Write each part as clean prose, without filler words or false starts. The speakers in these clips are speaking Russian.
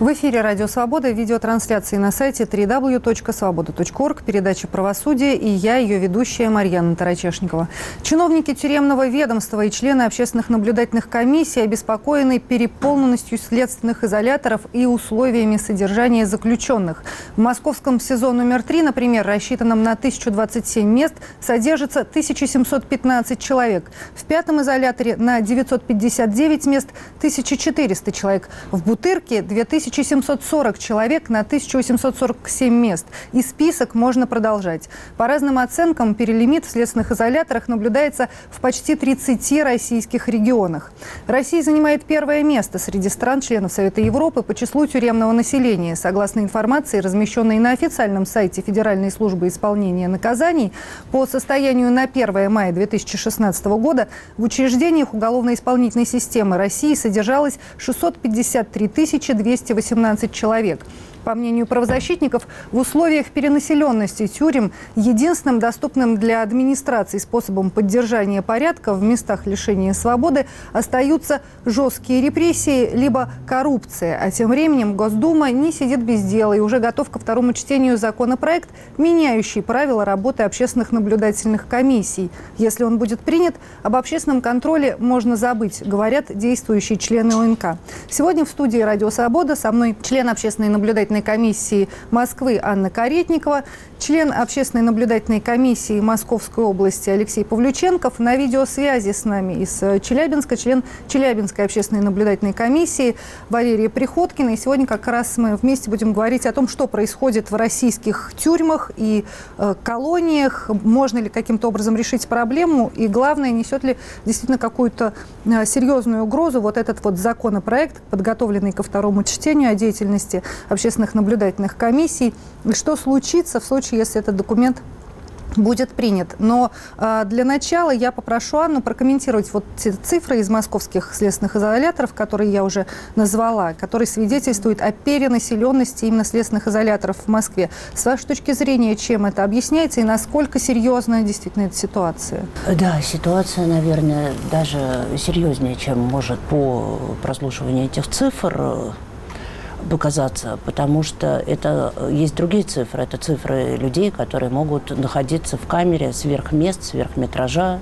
В эфире «Радио Свобода», видеотрансляции на сайте www.svoboda.org, передача «Правосудие» и я, ее ведущая Марьяна Тарачешникова. Чиновники тюремного ведомства и члены общественных наблюдательных комиссий обеспокоены переполненностью следственных изоляторов и условиями содержания заключенных. В московском СИЗО номер 3, например, рассчитанном на 1027 мест, содержится 1715 человек. В пятом изоляторе на 959 мест 1400 человек. В Бутырке 2740 человек на 1847 мест. И список можно продолжать. По разным оценкам, перелимит в следственных изоляторах наблюдается в почти 30 российских регионах. Россия занимает первое место среди стран-членов Совета Европы по числу тюремного населения. Согласно информации, размещенной на официальном сайте Федеральной службы исполнения наказаний, по состоянию на 1 мая 2016 года в учреждениях уголовно-исполнительной системы России содержалось 653 218 человек. По мнению правозащитников, в условиях перенаселенности тюрем единственным доступным для администрации способом поддержания порядка в местах лишения свободы остаются жесткие репрессии либо коррупция. А тем временем Госдума не сидит без дела и уже готов ко второму чтению законопроект, меняющий правила работы общественных наблюдательных комиссий. Если он будет принят, об общественном контроле можно забыть, говорят действующие члены ОНК. Сегодня в студии «Радио Свобода» со мной член общественной наблюдательной комиссии Москвы Анна Каретникова, член общественной наблюдательной комиссии Московской области Алексей Павлюченков. На видеосвязи с нами из Челябинска член Челябинской общественной наблюдательной комиссии Валерия Приходкина. И сегодня как раз мы вместе будем говорить о том, что происходит в российских тюрьмах и колониях, можно ли каким-то образом решить проблему и, главное, несет ли действительно какую-то серьезную угрозу вот этот вот законопроект, подготовленный ко второму чтению о деятельности общественных наблюдательных комиссий, и что случится в случае, если этот документ будет принят. Но для начала я попрошу Анну прокомментировать вот те цифры из московских следственных изоляторов, которые я уже назвала, которые свидетельствуют о перенаселенности именно следственных изоляторов в Москве. С вашей точки зрения, чем это объясняется и насколько серьезная действительно эта ситуация? Да, ситуация, наверное, даже серьезнее, чем может по прослушиванию этих цифр показаться, потому что это есть другие цифры. Это цифры людей, которые могут находиться в камере сверхмест, сверхметража.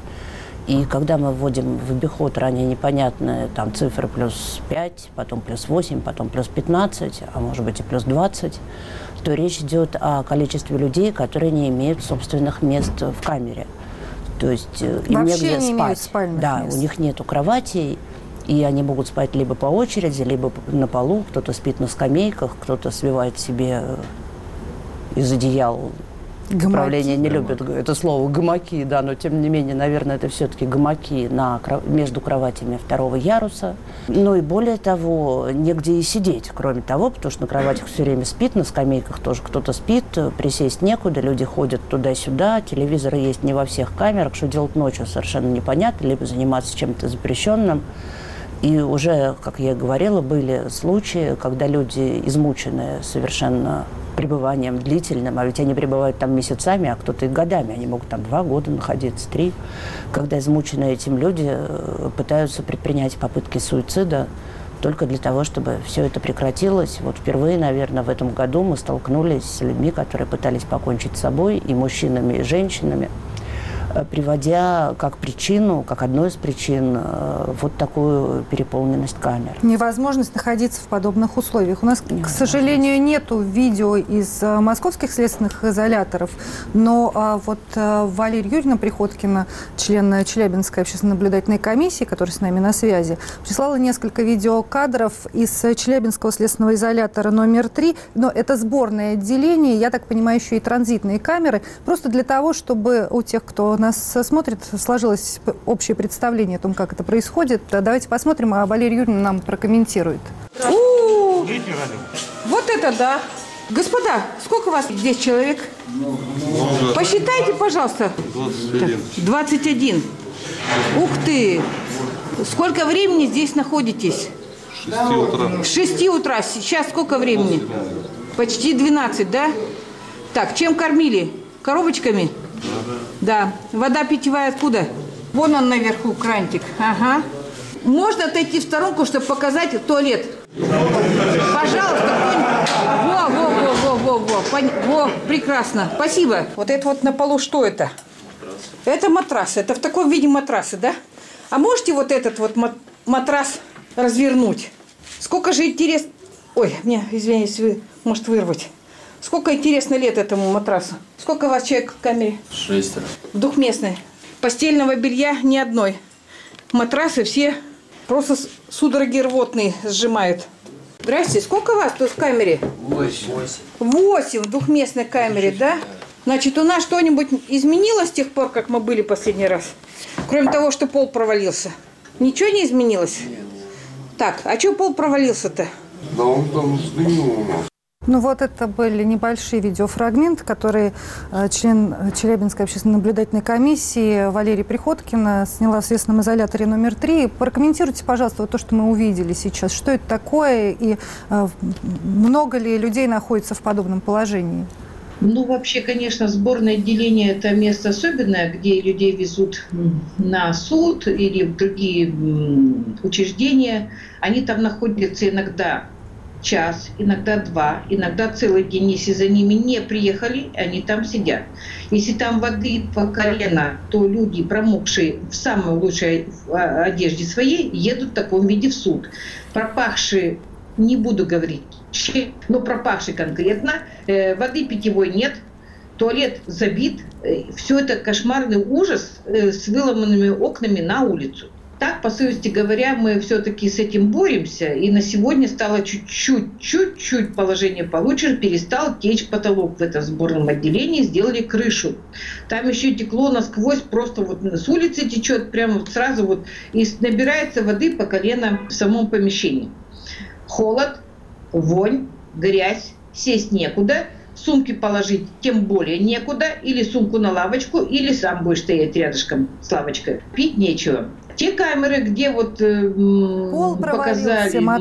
И когда мы вводим в обиход ранее непонятные там цифры плюс 5, потом плюс 8, потом плюс 15, а может быть и плюс 20, то речь идет о количестве людей, которые не имеют собственных мест в камере. То есть им негде спать. Да, мест. У них нету кроватей. И они могут спать либо по очереди, либо на полу. Кто-то спит на скамейках, кто-то свивает себе из одеял. Гамаки. Управление не любит это слово «гамаки», да, но тем не менее, наверное, это все-таки гамаки между кроватями второго яруса. Ну и более того, негде и сидеть, кроме того, потому что на кроватях все время спит, на скамейках тоже кто-то спит, присесть некуда, люди ходят туда-сюда, телевизоры есть не во всех камерах, что делать ночью совершенно непонятно, либо заниматься чем-то запрещенным. И уже, как я говорила, были случаи, когда люди, измученные совершенно пребыванием длительным, а ведь они пребывают там месяцами, а кто-то и годами, они могут там 2 года находиться, 3, когда измученные этим люди пытаются предпринять попытки суицида только для того, чтобы все это прекратилось. Вот впервые, наверное, в этом году мы столкнулись с людьми, которые пытались покончить с собой, и мужчинами, и женщинами, приводя как причину, как одну из причин, вот такую переполненность камер. Невозможность находиться в подобных условиях. У нас, к сожалению, нету видео из московских следственных изоляторов, но вот Валерия Юрьевна Приходкина, член Челябинской общественной наблюдательной комиссии, которая с нами на связи, прислала несколько видеокадров из Челябинского следственного изолятора номер 3, но это сборное отделение, я так понимаю, еще и транзитные камеры, просто для того, чтобы у тех, кто нас смотрит, сложилось общее представление о том, как это происходит. Давайте посмотрим, а Валерия Юрьевна нам прокомментирует. Вот это да! Господа, сколько у вас здесь человек? Много. Посчитайте, пожалуйста. 21. 21. Ух ты! Сколько времени здесь находитесь? 6 утра. 6 утра. Сейчас сколько времени? Почти 12, да? Так, чем кормили? Коробочками? Да. Вода питьевая откуда? Вон он наверху, крантик. Ага. Можно отойти в сторонку, чтобы показать туалет. Пожалуйста, кто-нибудь. Во, прекрасно. Спасибо. Вот это вот на полу что это? Это матрас. Это в таком виде матрасы, да? А можете вот этот вот матрас развернуть? Сколько же интересно... Ой, мне, извините, вы, может вырвать. Сколько интересно лет этому матрасу? Сколько у вас человек в камере? 6. Двухместной. Постельного белья ни одной. Матрасы все просто судороги рвотные сжимают. Здрасте, сколько вас тут в камере? 8. 8 в двухместной камере, да? Значит, у нас что-нибудь изменилось с тех пор, как мы были последний раз? Кроме того, что пол провалился. Ничего не изменилось? Нет. Так, а что пол провалился-то? Да он там сдвинул у нас. Ну вот это были небольшие видеофрагменты, которые член Челябинской общественно-наблюдательной комиссии Валерия Приходкина сняла в следственном изоляторе номер 3. Прокомментируйте, пожалуйста, вот то, что мы увидели сейчас. Что это такое и много ли людей находится в подобном положении? Ну, вообще, конечно, сборное отделение – это место особенное, где людей везут на суд или в другие учреждения. Они там находятся иногда час, иногда 2, иногда целый день. Если за ними не приехали, они там сидят. Если там воды по колено, то люди, промокшие в самой лучшей одежде своей, едут в таком виде в суд. Пропахшие, не буду говорить, но пропахшие конкретно, воды питьевой нет, туалет забит. Все это кошмарный ужас с выломанными окнами на улицу. Так, по совести говоря, мы все-таки с этим боремся, и на сегодня стало чуть-чуть положение получше, перестал течь потолок в этом сборном отделении, сделали крышу. Там еще текло насквозь, просто вот с улицы течет, прямо вот сразу вот, и набирается воды по колено в самом помещении. Холод, вонь, грязь, сесть некуда, сумки положить тем более некуда, или сумку на лавочку, или сам будешь стоять рядышком с лавочкой. Пить нечего. Те камеры, где вот показали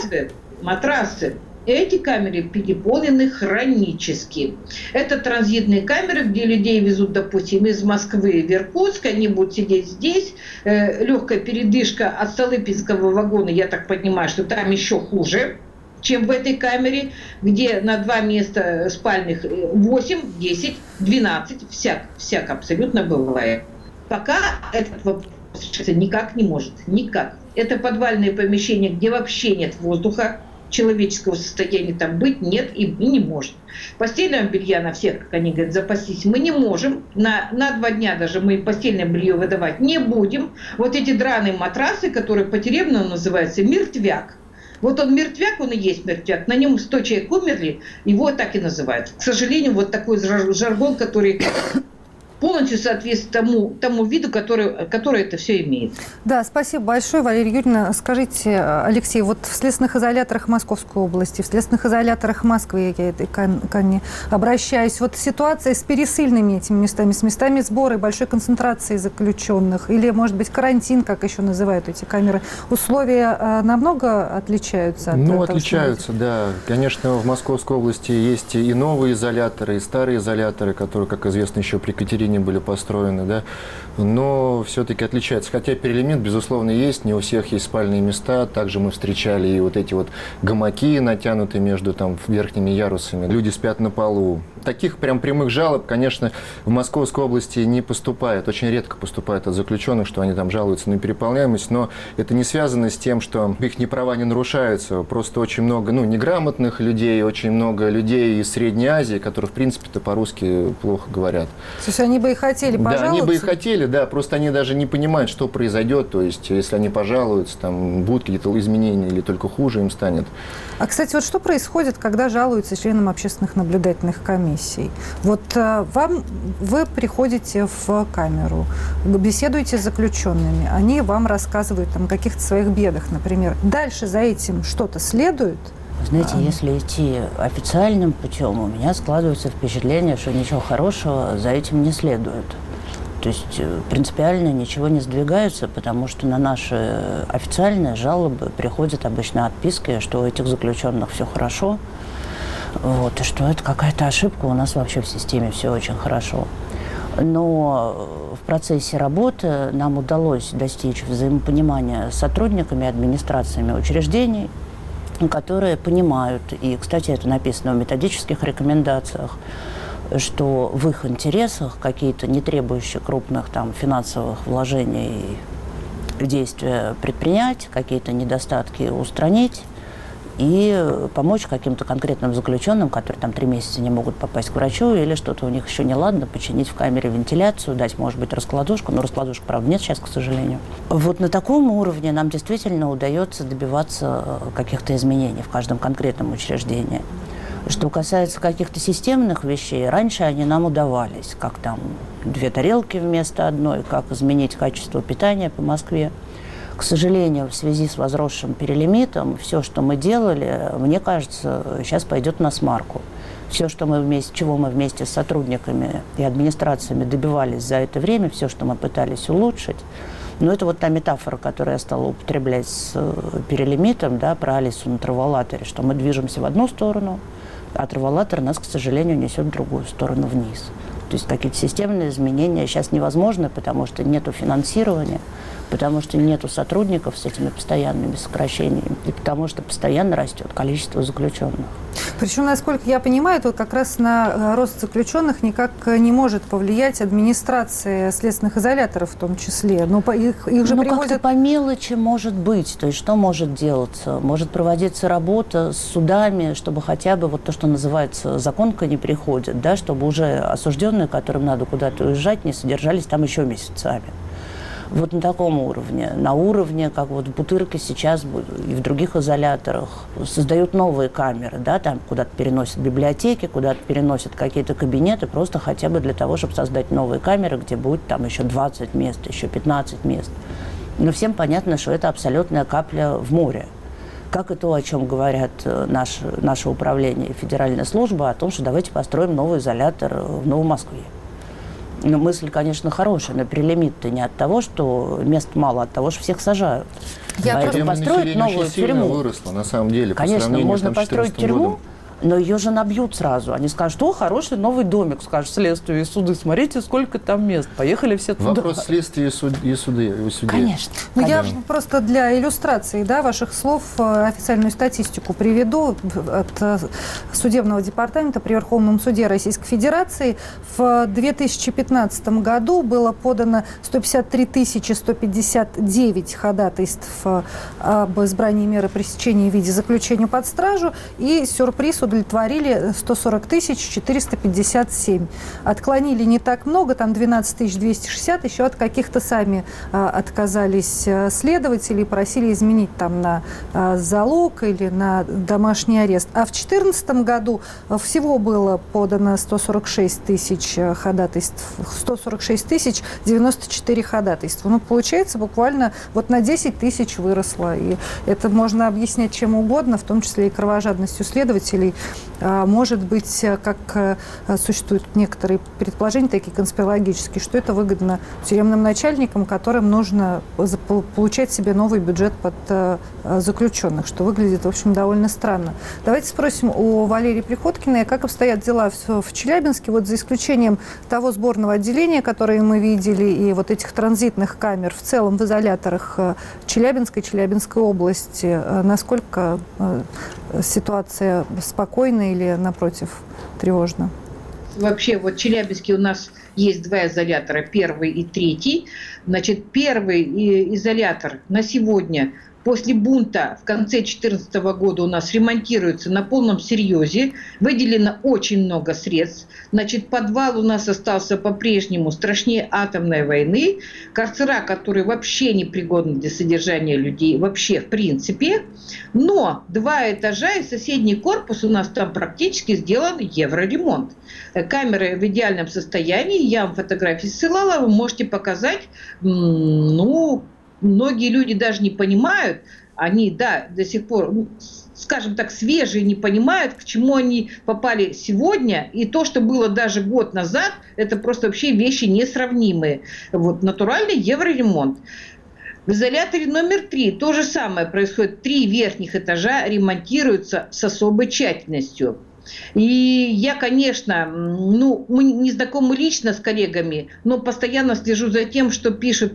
матрасы, эти камеры переполнены хронически. Это транзитные камеры, где людей везут, допустим, из Москвы в Иркутск, они будут сидеть здесь. Легкая передышка от Столыпинского вагона, я так понимаю, что там еще хуже, чем в этой камере, где на 2 места спальных 8, 10, 12, всяк абсолютно бывает. Пока этот вопрос никак не может. Никак. Это подвальное помещение, где вообще нет воздуха, человеческого состояния там быть нет и не может. Постельного белья на всех, как они говорят, запастись мы не можем. На 2 дня даже мы постельное белье выдавать не будем. Вот эти драные матрасы, которые по-тюремному называются мертвяк. Вот он мертвяк, он и есть мертвяк. На нем 100 человек умерли, его так и называют. К сожалению, вот такой жаргон, который полностью соответствует тому виду, который это все имеет. Да, спасибо большое, Валерия Юрьевна. Скажите, Алексей, вот в следственных изоляторах Московской области, в следственных изоляторах Москвы, я к Анне обращаюсь, вот ситуация с пересыльными этими местами, с местами сбора и большой концентрации заключенных, или, может быть, карантин, как еще называют эти камеры, условия намного отличаются от этого? Отличаются, да. Конечно, в Московской области есть и новые изоляторы, и старые изоляторы, которые, как известно, еще при Катерине были построены, да, но все-таки отличается. Хотя перелимит, безусловно, есть, не у всех есть спальные места. Также мы встречали и вот эти вот гамаки, натянутые между там верхними ярусами. Люди спят на полу. Таких прям прямых жалоб, конечно, в Московской области не поступает. Очень редко поступает от заключенных, что они там жалуются на переполняемость, но это не связано с тем, что их права не нарушаются. Просто очень много, неграмотных людей, очень много людей из Средней Азии, которые, в принципе-то, по-русски плохо говорят. То есть они бы и хотели пожаловаться? Да, они бы и хотели, да, просто они даже не понимают, что произойдет. То есть, если они пожалуются, там будут какие-то изменения или только хуже им станет. А, кстати, вот что происходит, когда жалуются членам общественных наблюдательных комиссий? Вот вы приходите в камеру, беседуете с заключенными, они вам рассказывают там, о каких-то своих бедах, например. Дальше за этим что-то следует? Знаете, если идти официальным путем, у меня складывается впечатление, что ничего хорошего за этим не следует. То есть принципиально ничего не сдвигается, потому что на наши официальные жалобы приходят обычно отписки, что у этих заключенных все хорошо, и что это какая-то ошибка, у нас вообще в системе все очень хорошо. Но в процессе работы нам удалось достичь взаимопонимания с сотрудниками, администрациями учреждений, которые понимают, и, кстати, это написано в методических рекомендациях, что в их интересах какие-то не требующие крупных там финансовых вложений действия предпринять, какие-то недостатки устранить и помочь каким-то конкретным заключенным, которые там 3 месяца не могут попасть к врачу, или что-то у них еще не ладно, починить в камере вентиляцию, дать, может быть, раскладушку. Но раскладушек, правда, нет сейчас, к сожалению. Вот на таком уровне нам действительно удается добиваться каких-то изменений в каждом конкретном учреждении. Что касается каких-то системных вещей, раньше они нам удавались, как там 2 тарелки вместо одной, как изменить качество питания по Москве. К сожалению, в связи с возросшим перелимитом, все, что мы делали, мне кажется, сейчас пойдет на смарку. Все, чего мы вместе с сотрудниками и администрациями добивались за это время, все, что мы пытались улучшить, но это вот та метафора, которую я стала употреблять с перелимитом, да, про Алису на траволаторе, что мы движемся в одну сторону, а траволатор нас, к сожалению, несет в другую сторону, вниз. То есть какие-то системные изменения сейчас невозможны, потому что нету финансирования, потому что нету сотрудников с этими постоянными сокращениями, и потому что постоянно растет количество заключенных. Причем, насколько я понимаю, тут как раз на рост заключенных никак не может повлиять администрация следственных изоляторов в том числе. Но их же привозят... как-то по мелочи может быть. То есть что может делаться? Может проводиться работа с судами, чтобы хотя бы вот то, что называется законка не приходит, да, чтобы уже осужденные, которым надо куда-то уезжать, не содержались там еще месяцами. Вот на таком уровне. На уровне, как вот в Бутырке сейчас и в других изоляторах создают новые камеры, да, там куда-то переносят библиотеки, куда-то переносят какие-то кабинеты, просто хотя бы для того, чтобы создать новые камеры, где будет там еще 20 мест, еще 15 мест. Но всем понятно, что это абсолютная капля в море. Как и то, о чем говорят наше управление и федеральная служба, о том, что давайте построим новый изолятор в Новомоскве. Ну, мысль, конечно, хорошая, но перелимит-то не от того, что мест мало, а от того, что всех сажают. Поэтому построить новую тюрьму. Выросло, на самом деле, конечно, можно построить тюрьму, годом. но ее же набьют сразу. Они скажут, о, хороший новый домик, скажут следствие и суды, смотрите, сколько там мест, поехали все туда. Вопрос следствия и суды. Конечно. Ну, я просто для иллюстрации, да, ваших слов официальную статистику приведу от Судебного департамента при Верховном суде Российской Федерации. В 2015 году было подано 153 159 ходатайств об избрании меры пресечения в виде заключения под стражу, и сюрприз удовлетворили 140 457. Отклонили не так много, там 12 260, еще от каких-то сами отказались следователи, просили изменить там на залог или на домашний арест. А в 2014 году всего было подано 146 тысяч ходатайств, 146 тысяч 94 ходатайства. Ну, получается, буквально вот на 10 тысяч выросло. И это можно объяснять чем угодно, в том числе и кровожадностью следователей. Может быть, как существуют некоторые предположения, такие конспирологические, что это выгодно тюремным начальникам, которым нужно получать себе новый бюджет под заключенных, что выглядит, в общем, довольно странно. Давайте спросим у Валерии Приходькиной, как обстоят дела в Челябинске, вот за исключением того сборного отделения, которое мы видели, и вот этих транзитных камер, в целом в изоляторах Челябинской области, насколько ситуация спокойна или, напротив, тревожна? Вообще, вот в Челябинске у нас есть 2 изолятора, 1 и 3. Значит, 1 изолятор на сегодня после бунта в конце 2014 года у нас ремонтируется на полном серьезе. Выделено очень много средств. Значит, подвал у нас остался по-прежнему страшнее атомной войны. Карцера, которые вообще непригодны для содержания людей, вообще в принципе. Но 2 этажа и соседний корпус у нас там практически сделан евроремонт. Камеры в идеальном состоянии. Я вам фотографии ссылала, вы можете показать. Многие люди даже не понимают, они, да, до сих пор, скажем так, свежие, не понимают, к чему они попали сегодня, и то, что было даже год назад, это просто вообще вещи несравнимые. Вот, натуральный евроремонт. В изоляторе номер 3 то же самое происходит. 3 верхних этажа ремонтируются с особой тщательностью. И я, конечно, мы не знакомы лично с коллегами, но постоянно слежу за тем, что пишет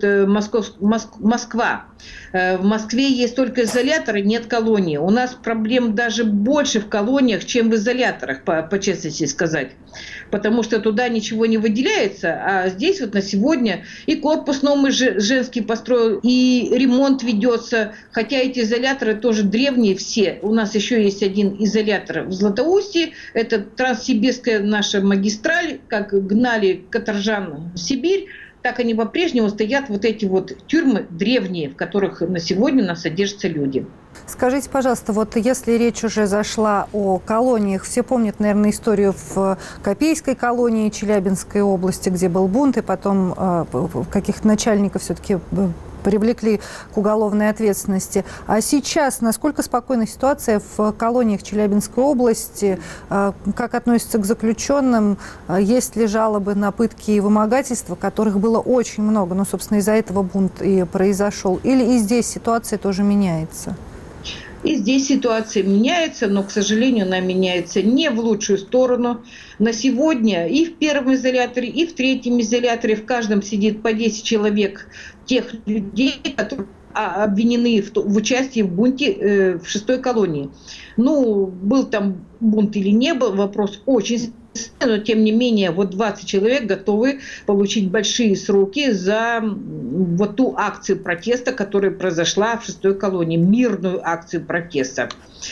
Москва. В Москве есть только изоляторы, нет колонии. У нас проблем даже больше в колониях, чем в изоляторах, по честности сказать. Потому что туда ничего не выделяется, а здесь вот на сегодня и корпус новый женский построил, и ремонт ведется. Хотя эти изоляторы тоже древние все. У нас еще есть один изолятор в Златоусте. Это Транссибирская наша магистраль, как гнали каторжан в Сибирь, так они по-прежнему стоят, вот эти вот тюрьмы древние, в которых на сегодня у нас содержатся люди. Скажите, пожалуйста, вот если речь уже зашла о колониях, все помнят, наверное, историю в Копейской колонии Челябинской области, где был бунт, и потом каких-то начальников все-таки привлекли к уголовной ответственности. А сейчас насколько спокойна ситуация в колониях Челябинской области? Как относятся к заключенным? Есть ли жалобы на пытки и вымогательства, которых было очень много? Ну, собственно, из-за этого бунт и произошел. Или и здесь ситуация тоже меняется? И здесь ситуация меняется, но, к сожалению, она меняется не в лучшую сторону. На сегодня и в первом изоляторе, и в третьем изоляторе в каждом сидит по 10 человек тех людей, которые обвинены в участии в бунте в 6-й колонии. Ну, был там бунт или не был, вопрос очень но тем не менее вот 20 человек готовы получить большие сроки за вот ту акцию протеста, которая произошла в 6-й колонии, мирную акцию протеста.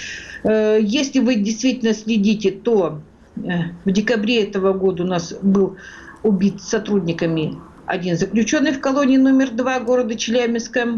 Если вы действительно следите, то в декабре этого года у нас был убит сотрудниками один заключенный в колонии номер 2 города Челябинска.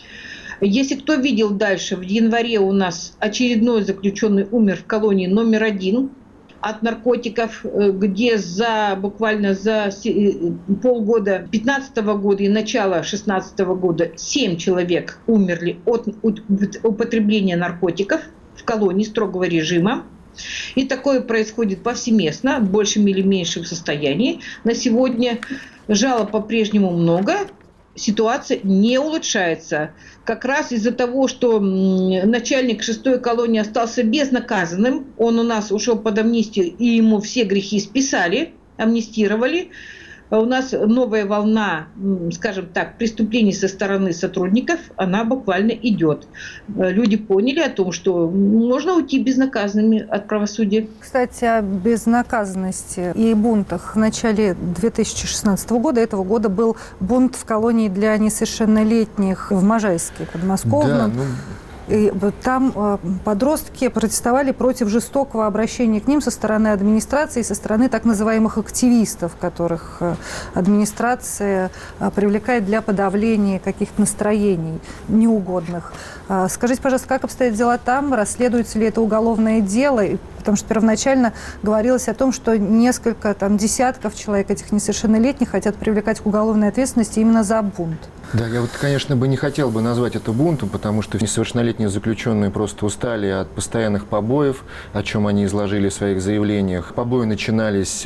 Если кто видел дальше, в январе у нас очередной заключенный умер в колонии номер 1 от наркотиков, где буквально за полгода 2015 года и начало 2016 года 7 человек умерли от употребления наркотиков в колонии строгого режима. И такое происходит повсеместно, в большем или меньшем состоянии. На сегодня жалоб по-прежнему много. Ситуация не улучшается. Как раз из-за того, что начальник 6-й колонии остался безнаказанным, он у нас ушел под амнистию, и ему все грехи списали, амнистировали. У нас новая волна, скажем так, преступлений со стороны сотрудников, она буквально идет. Люди поняли о том, что можно уйти безнаказанными от правосудия. Кстати, о безнаказанности и бунтах. В начале 2016 года, этого года, был бунт в колонии для несовершеннолетних в Можайске, подмосковном. Да, И там подростки протестовали против жестокого обращения к ним со стороны администрации, со стороны так называемых активистов, которых администрация привлекает для подавления каких-то настроений неугодных. Скажите, пожалуйста, как обстоят дела там? Расследуется ли это уголовное дело? Потому что первоначально говорилось о том, что несколько десятков человек, этих несовершеннолетних, хотят привлекать к уголовной ответственности именно за бунт. Да, я конечно, не хотел бы назвать это бунтом, потому что несовершеннолетние заключенные просто устали от постоянных побоев, о чем они изложили в своих заявлениях. Побои начинались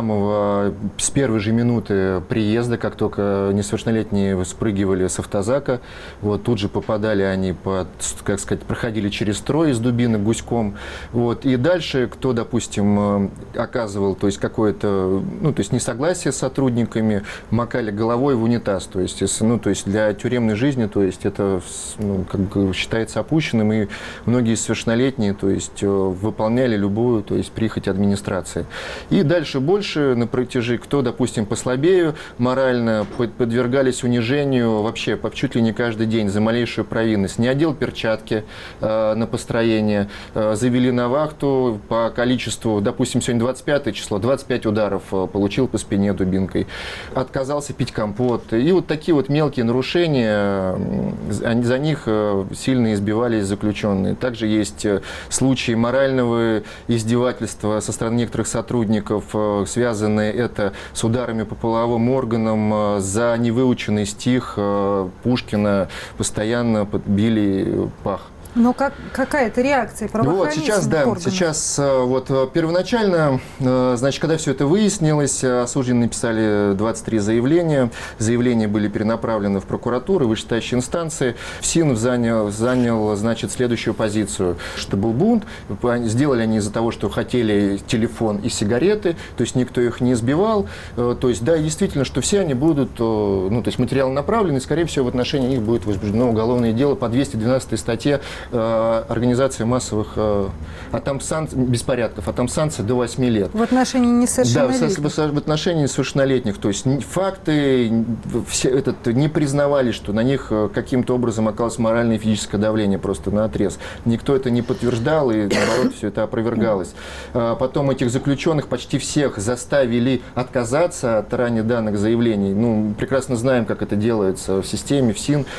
с первой же минуты приезда, как только несовершеннолетние спрыгивали с автозака. Вот, тут же попадали они проходили через строй из дубинок гуськом. Вот, и дальше, кто, допустим, оказывал какое-то несогласие с сотрудниками, макали головой в унитаз. То есть для тюремной жизни, это считается опущенным, и многие совершеннолетние, выполняли любую, прихоть администрации. И дальше больше на протяжении, кто, допустим, послабее морально, подвергались унижению вообще чуть ли не каждый день за малейшую провинность. Не одел перчатки на построение, завели на вахту по количеству, допустим, сегодня 25 число, 25 ударов получил по спине дубинкой, отказался пить компот. И вот такие вот мелкие нарушения, за них сильно избивались заключенные. Также есть случаи морального издевательства со стороны некоторых сотрудников, связанные это с ударами по половым органам, за невыученный стих Пушкина постоянно били пах. Но какая-то реакция правоохранительных органов? Сейчас первоначально, значит, когда все это выяснилось, осужденные написали 23 заявления. Заявления были перенаправлены в прокуратуру, вышестоящие инстанции. ФСИН занял, значит, следующую позицию, что был бунт. Сделали они из-за того, что хотели телефон и сигареты, то есть никто их не избивал. То есть, да, действительно, что все они будут, то есть материалы направлены, скорее всего, в отношении них будет возбуждено уголовное дело по 212 статье организации массовых беспорядков, а там санкции до 8 лет. В отношении несовершеннолетних? Да, в отношении несовершеннолетних. То есть факты не признавали, что на них каким-то образом оказалось моральное и физическое давление просто наотрез. Никто это не подтверждал, и наоборот, все это опровергалось. Потом этих заключенных почти всех заставили отказаться от ранее данных заявлений. Прекрасно знаем, как это делается в системе, в СИН.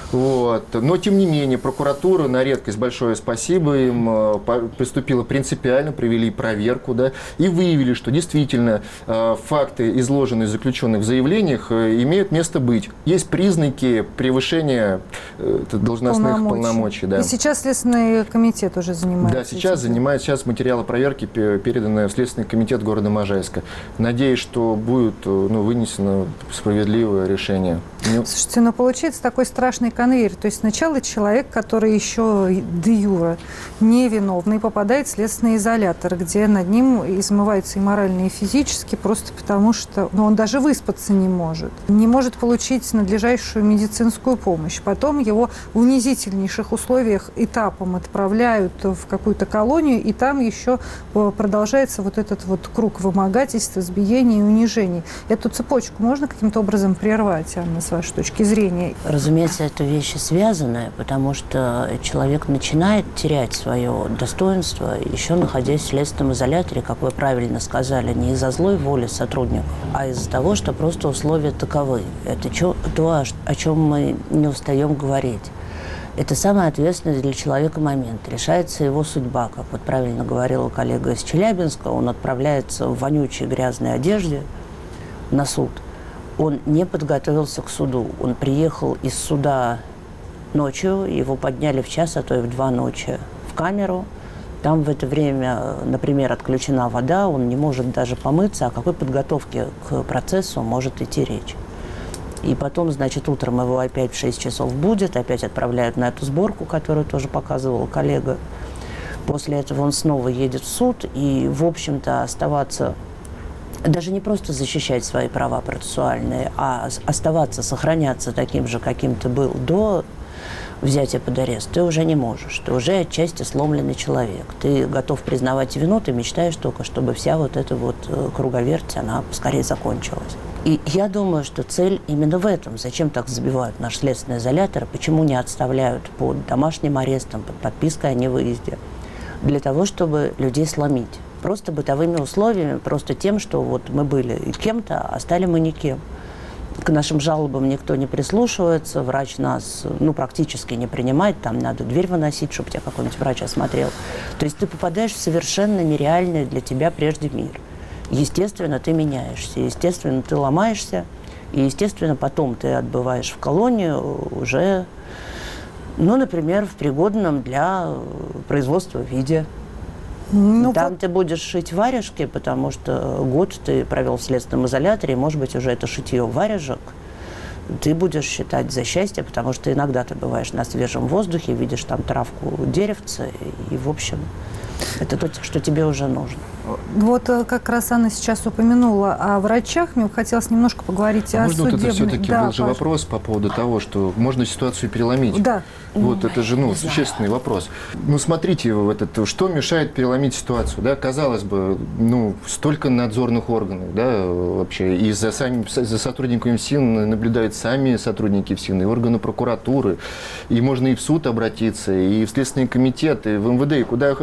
Но, тем не менее, прокуратура, на редкость большое спасибо им, приступила принципиально, провели проверку, да, и выявили, что действительно факты, изложенные заключенных в заявлениях, имеют место быть. Есть признаки превышения должностных полномочий. Да. И сейчас Следственный комитет уже занимается. Да, сейчас материалы проверки переданы в Следственный комитет города Можайска. Надеюсь, что будет вынесено справедливое решение. Слушайте, получается такой страшный конвейер. То есть сначала человек, который еще де юре невиновный, попадает в следственный изолятор, где над ним измываются и морально, и физически, просто потому что он даже выспаться не может получить надлежащую медицинскую помощь. Потом его в унизительнейших условиях этапом отправляют в какую-то колонию, и там еще продолжается этот круг вымогательств, избиений и унижений. Эту цепочку можно каким-то образом прервать, Анна, с вашей точки зрения? Разумеется, это вещи связанные, потому что человек начинает терять свое достоинство, еще находясь в следственном изоляторе, как вы правильно сказали, не из-за злой воли сотрудников, а из-за того, что просто условия таковы. Это то, о чем мы не устаем говорить. Это самый ответственный для человека момент. Решается его судьба. Как правильно говорила коллега из Челябинска, он отправляется в вонючей грязной одежде на суд. Он не подготовился к суду. Он приехал из суда ночью, его подняли в час, а то и в 2 ночи в камеру. Там в это время, например, отключена вода, он не может даже помыться. О какой подготовке к процессу может идти речь? И потом, значит, утром его опять в 6 часов будет, опять отправляют на эту сборку, которую тоже показывал коллега. После этого он снова едет в суд, и, в общем-то, оставаться, даже не просто защищать свои права процессуальные, а оставаться, сохраняться таким же, каким ты был до взятия под арест, ты уже не можешь. Ты уже отчасти сломленный человек. Ты готов признавать вину, ты мечтаешь только, чтобы вся эта круговерть, она поскорее закончилась. И я думаю, что цель именно в этом. Зачем так забивают наш следственный изолятор? Почему не отставляют под домашним арестом, под подпиской о невыезде? Для того, чтобы людей сломить. Просто бытовыми условиями, просто тем, что мы были кем-то, а стали мы никем. К нашим жалобам никто не прислушивается, врач нас практически не принимает, там надо дверь выносить, чтобы тебя какой-нибудь врач осмотрел. То есть ты попадаешь в совершенно нереальный для тебя прежде мир. Естественно, ты меняешься, естественно, ты ломаешься, и, естественно, потом ты отбываешь в колонию уже, например, в пригодном для производства виде. Там ты будешь шить варежки, потому что год ты провел в следственном изоляторе, и, может быть, уже это шитье варежек ты будешь считать за счастье, потому что иногда ты бываешь на свежем воздухе, видишь там травку, деревце, и, в общем, это то, что тебе уже нужно. Как раз Анна сейчас упомянула о врачах. Мне хотелось немножко поговорить о судебной... Можно это все-таки был же вопрос по поводу того, что можно ситуацию переломить. Да. Это же, существенный вопрос. Смотрите, что мешает переломить ситуацию, да? Казалось бы, столько надзорных органов, да, вообще, и за сотрудниками ФСИН наблюдают сами сотрудники ФСИН, и органы прокуратуры, и можно и в суд обратиться, и в Следственный комитет, и в МВД, и куда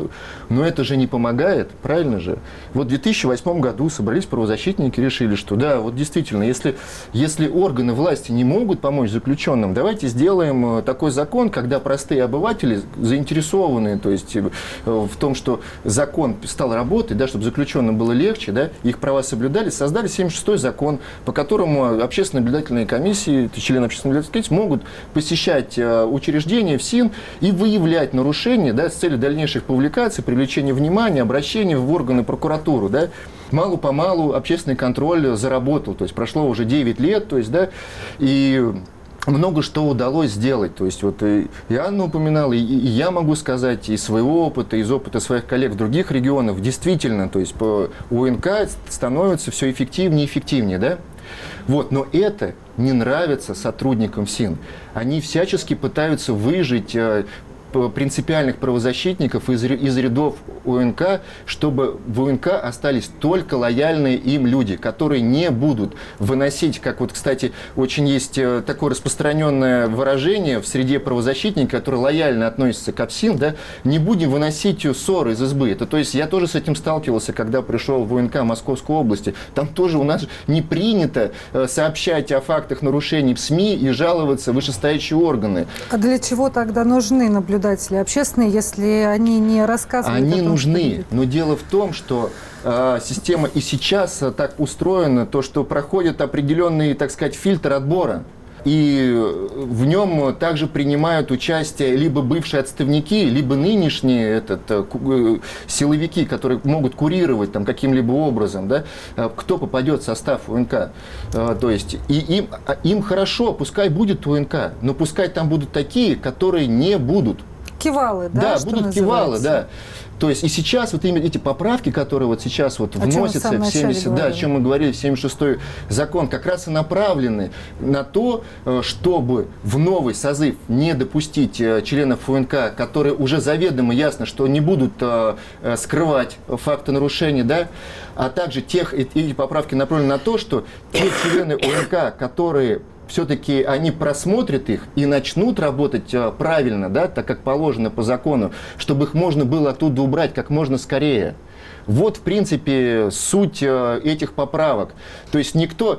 Но это же не помогает, правильно же? Вот в 2008 году собрались правозащитники и решили, что да, вот действительно, если органы власти не могут помочь заключенным, давайте сделаем такой закон, когда простые обыватели заинтересованы, то есть в том, что закон стал работать, да, чтобы заключенным было легче, да, их права соблюдались, создали 76-й закон, по которому общественно-наблюдательные комиссии, члены общественно-наблюдательной комиссии могут посещать учреждения ФСИН и выявлять нарушения, да, с целью дальнейших публикаций, привлечения внимания, обращения в органы прокуратуры, да. Мало-помалу общественный контроль заработал, то есть прошло уже 9 лет, то есть, да, и много что удалось сделать. То есть вот и Анна упоминала, и я могу сказать из своего опыта, из опыта своих коллег в других регионах, действительно, то есть по УНК становится все эффективнее и эффективнее, да? Вот, но это не нравится сотрудникам ФСИН. Они всячески пытаются выжить принципиальных правозащитников из рядов УНК, чтобы в УНК остались только лояльные им люди, которые не будут выносить, как вот, кстати, очень есть такое распространенное выражение в среде правозащитников, которые лояльно относятся к ФСИН, да, не будем выносить ссоры из избы. Это, то есть я тоже с этим сталкивался, когда пришел в УНК Московской области. Там тоже у нас не принято сообщать о фактах нарушений в СМИ и жаловаться в вышестоящие органы. А для чего тогда нужны наблюдатели общественные, если они не рассказывают Они о том, нужны, но дело в том, что система и сейчас так устроена, то, что проходит определенный, так сказать, фильтр отбора. И в нем также принимают участие либо бывшие отставники, либо нынешние силовики, которые могут курировать там каким-либо образом, да, кто попадет в состав УНК. То есть и им хорошо, пускай будет УНК, но пускай там будут такие, которые не будут. Кивалы, да? Да, что будут кивалы, да. То есть и сейчас вот именно эти поправки, которые вот сейчас вот вносятся в 70, да, о чем мы говорили, в 76-й закон, как раз и направлены на то, чтобы в новый созыв не допустить членов УНК, которые уже заведомо ясно, что не будут скрывать факты нарушений, да, а также эти поправки направлены на то, что те члены УНК, которые все-таки они просмотрят их и начнут работать правильно, да, так как положено по закону, чтобы их можно было оттуда убрать как можно скорее. Вот, в принципе, суть этих поправок. То есть никто,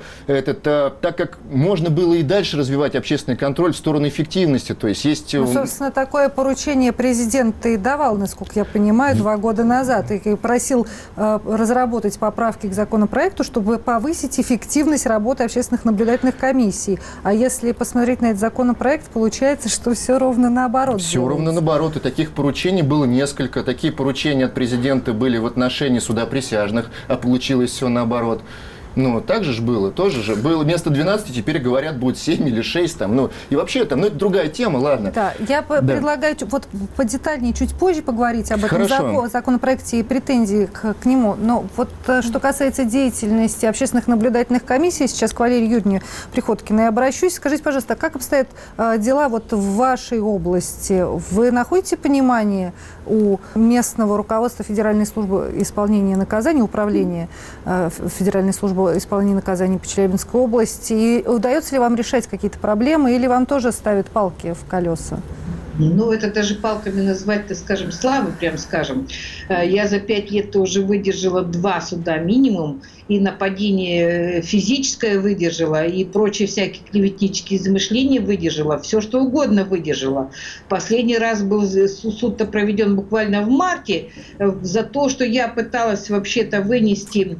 так как можно было и дальше развивать общественный контроль в сторону эффективности. То есть есть... Ну, собственно, такое поручение президент и давал, насколько я понимаю, 2 года назад. И просил разработать поправки к законопроекту, чтобы повысить эффективность работы общественных наблюдательных комиссий. А если посмотреть на этот законопроект, получается, что все ровно наоборот. Все ровно наоборот. И таких поручений было несколько. Такие поручения от президента были в отношении суда присяжных, а получилось все наоборот. Ну, так же было, тоже же. Было вместо 12, теперь говорят, будет 7 или 6. Там, ну, и вообще, там, ну, это другая тема, ладно. Да, я предлагаю вот подетальнее чуть позже поговорить об этом законопроекте и претензии к нему. Но вот что касается деятельности общественных наблюдательных комиссий, сейчас к Валерии Юрьевне Приходькиной обращусь. Скажите, пожалуйста, как обстоят дела вот в вашей области? Вы находите понимание у местного руководства Федеральной службы исполнения наказаний, управления Федеральной службы исполнения наказаний по Челябинской области? И удается ли вам решать какие-то проблемы или вам тоже ставят палки в колеса? Ну, это даже палками назвать-то, скажем, славы, прям скажем. Я за 5 лет уже выдержала 2 суда минимум, и нападение физическое выдержала, и прочие всякие клеветнические замышления выдержала, все что угодно выдержала. Последний раз был суд-то проведен буквально в марте за то, что я пыталась вообще-то вынести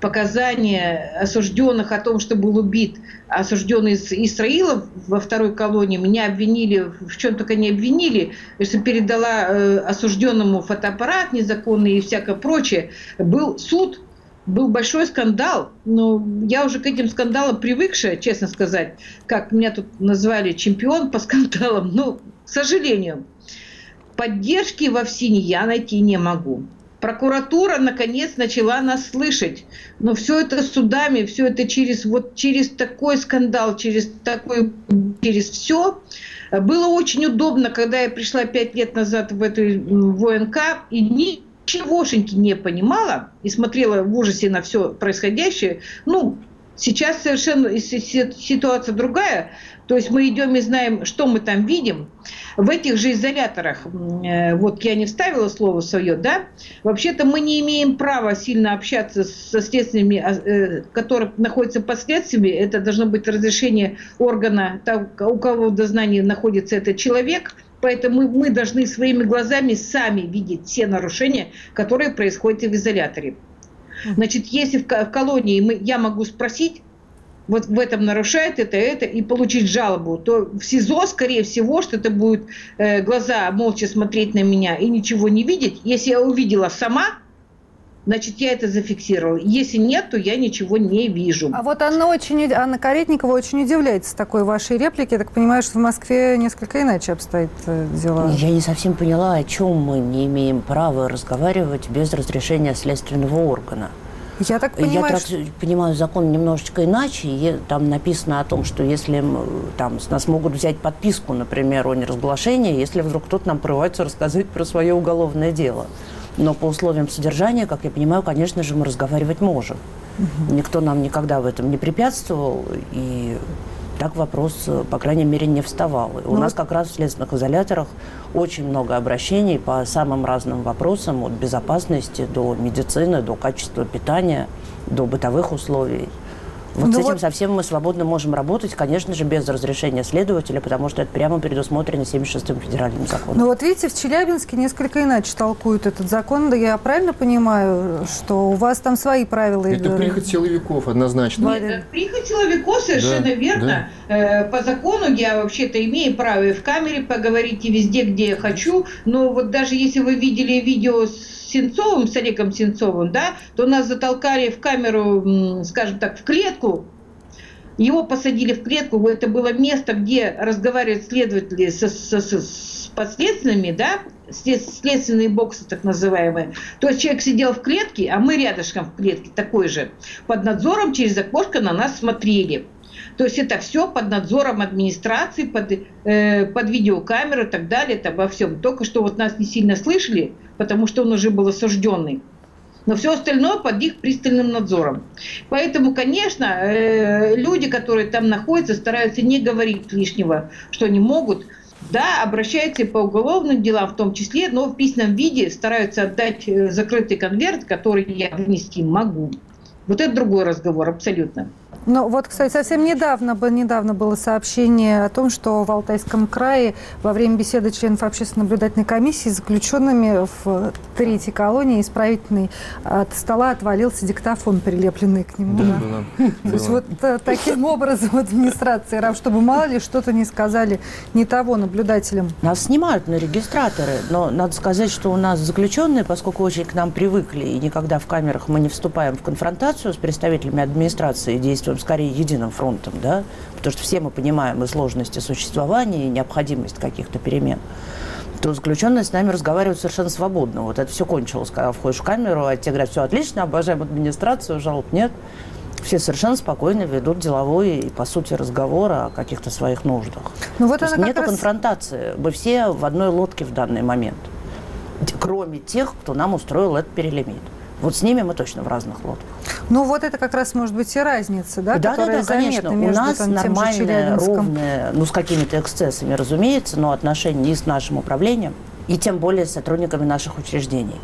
показания осужденных о том, что был убит осужденный из Исраила во второй колонии. Меня обвинили, в чем только не обвинили, что передала осужденному фотоаппарат незаконный и всякое прочее. Был суд, был большой скандал, но я уже к этим скандалам привыкшая, честно сказать, как меня тут назвали чемпион по скандалам, но, к сожалению, поддержки во ФСИНе я найти не могу. Прокуратура, наконец, начала нас слышать. Но все это судами, все это через такой скандал, через все. Было очень удобно, когда я пришла 5 лет назад в ОНК, и ничегошеньки не понимала, и смотрела в ужасе на все происходящее. Ну, сейчас совершенно ситуация другая, То есть мы идем и знаем, что мы там видим. В этих же изоляторах, вот я не вставила слово свое, да, вообще-то мы не имеем права сильно общаться со следствиями, которые находятся под следствиями. Это должно быть разрешение органа, у кого в дознании находится этот человек. Поэтому мы должны своими глазами сами видеть все нарушения, которые происходят в изоляторе. Значит, если в колонии я могу спросить, вот в этом нарушает это, и получить жалобу, то в СИЗО, скорее всего, что это будет глаза молча смотреть на меня и ничего не видеть. Если я увидела сама, значит, я это зафиксировала. Если нет, то я ничего не вижу. А вот Анна Каретникова очень удивляется такой вашей реплике. Я так понимаю, что в Москве несколько иначе обстоят дела. Я не совсем поняла, о чем мы не имеем права разговаривать без разрешения следственного органа. Я так понимаю, понимаю закон немножечко иначе. Там написано о том, что если там, с нас могут взять подписку, например, о неразглашении, если вдруг кто-то нам порывается рассказать про свое уголовное дело. Но по условиям содержания, как я понимаю, конечно же, мы разговаривать можем. Никто нам никогда в этом не препятствовал, и так вопрос, по крайней мере, не вставал. И у нас как раз в следственных изоляторах очень много обращений по самым разным вопросам, от безопасности до медицины, до качества питания, до бытовых условий. Вот с этим совсем мы свободно можем работать, конечно же, без разрешения следователя, потому что это прямо предусмотрено 76-м федеральным законом. Ну вот видите, в Челябинске несколько иначе толкуют этот закон. Да я правильно понимаю, что у вас там свои правила? Это прихоть силовиков, однозначно. Нет, это прихоть силовиков, совершенно верно. Да. По закону я вообще-то имею право и в камере поговорить, и везде, где я хочу. Но вот даже если вы видели видео с Олегом Сенцовым, да, то нас затолкали в камеру, скажем так, в клетку. Его посадили в клетку. Это было место, где разговаривают следователи с подследственными, да, следственные боксы так называемые. То есть человек сидел в клетке, а мы рядышком в клетке, такой же, под надзором, через окошко на нас смотрели. То есть это все под надзором администрации, под видеокамеру и так далее, это во всем. Только что вот нас не сильно слышали, потому что он уже был осужденный. Но все остальное под их пристальным надзором. Поэтому, конечно, люди, которые там находятся, стараются не говорить лишнего, что они могут. Да, обращаются по уголовным делам в том числе, но в письменном виде стараются отдать закрытый конверт, который я внести могу. Вот это другой разговор, абсолютно. Ну вот, кстати, совсем недавно было сообщение о том, что в Алтайском крае во время беседы членов общественно-наблюдательной комиссии с заключенными в третьей колонии исправительной от стола отвалился диктофон, прилепленный к нему. Да. То есть вот таким образом администрация, чтобы мало ли что-то не сказали не того наблюдателям. Нас снимают на регистраторы, но надо сказать, что у нас заключенные, поскольку очень к нам привыкли, и никогда в камерах мы не вступаем в конфронтацию с представителями администрации, действуем скорее единым фронтом, да, потому что все мы понимаем и сложности существования, и необходимость каких-то перемен, то заключенные с нами разговаривают совершенно свободно. Вот это все кончилось, когда входишь в камеру, а тебе говорят, все отлично, обожаем администрацию, жалоб нет. Все совершенно спокойно ведут деловой и, по сути, разговор о каких-то своих нуждах. Ну, вот нету конфронтации. Мы все в одной лодке в данный момент, кроме тех, кто нам устроил этот перелимит. Вот с ними мы точно в разных лодках. Ну, вот это как раз может быть и разница, да? Да, конечно. У нас нормальное, ровное, с какими-то эксцессами, разумеется, но отношения и с нашим управлением, и тем более с сотрудниками наших учреждений.